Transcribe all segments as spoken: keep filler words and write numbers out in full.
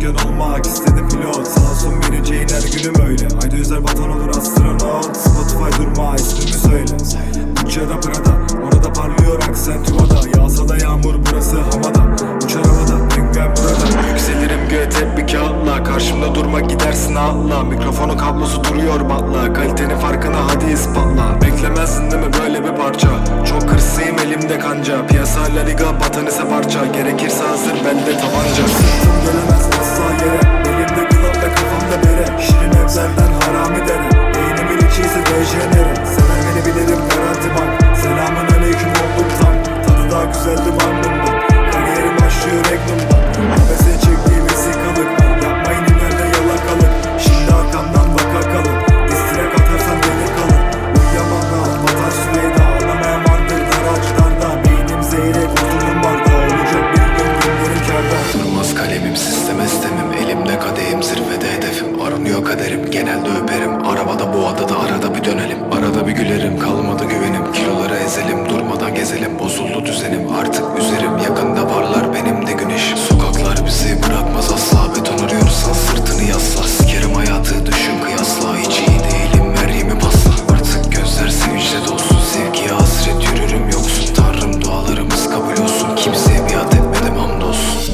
Üretken olmak istedim pilot. Sağ olsun vereceğin her günüm öyle. Ayda yüzer vatan olur astronot. Spotify durma ismimi söyle. Bütçede burada, orada parlıyor aksent yuvada. Yağsa da yağmur burası havada. Uçar havada, penguen burada. Yükselirim göğe hep bir kağıtla. Karşımda durma gidersin atla. Mikrofonu kablosu duruyor batla. Kalitenin farkına hadi ispatla. Beklemezdin değil mi böyle bir parça? Çok hırslıyım elimde kanca. Piyasa La Liga batan ise parça. Gerekirse hazır bende tabanca. Sırtım gelemez asla yere. Elimde glove ve kafamda bere. Şirin evlerden harami dere. Beynimin içi ise dejenere. Sever beni bilirim garanti bak. Selamun aleyküm oldum tam. Tadı daha güzeldi ben bundan. Kariyerim başlıyor Regnum'dan. Nefese çektiğim vesikalık. Yapmayın ileride yalakalık. Şimdi arkamdan baka kalın. Distrek atarsan gelir kalın. Uyuyamam rahat batar Süleyda. Anlamayan vardır dar ağaçlarda. Beynim zehire kurtulum barda. Olacak bir gün günlerim kârda. Durmaz kalemim sisteme sistemim. Elimde kadehim zirvede hedefim. Aranıyor kaderim genelde öperim. Arabada bu adada arada bir dönelim. Arada bir gülerim kalmadı güvenim. Kiloları ezelim durmadan gezelim. Bozuldu düzenim artık üzerim. Yakında parlar benim de güneş. Sokaklar bizi bırakmaz asla. Beton arıyorsan sırtını yasla. Sikerim hayatı düşün kıyasla. Hiç iyi değilim merhemi pasla. Artık gözler sevinçle dolsun. Sevgiye hasret yürürüm yoksun. Tanrım dualarımız kabul olsun. Kimseye biat etmedim hamdolsun.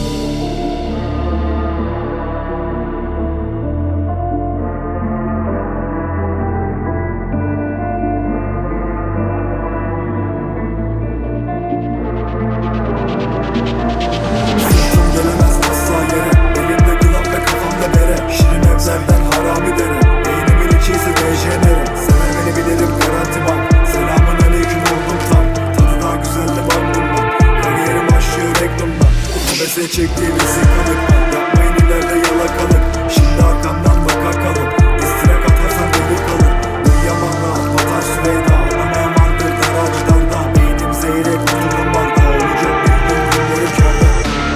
Sırtım gelemez asla yere. Elimde glove ve kafamda bere. Şirin evlerden harami dere. Beynimin içi ise dejenere. Sever beni bilirim garanti bak. Selamun aleyküm oldum tam. Tadı daha güzeldi ben bundan. Kariyerim başlıyor Regnum'dan. Nefese çektiğim vesikalık. Yapmayın ileride yalakalık. Şimdi arkamdan baka kalın. Distrek atarsan gelir kalın. Uyuyamam rahat batar Süleyda. Anlamayan vardır dar ağaçlarda. Beynim zehire kurtulum barda. Olacak bir gün günlerim kârda.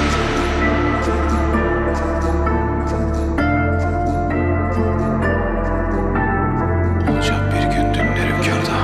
Olacak bir gün dünlerim kârda.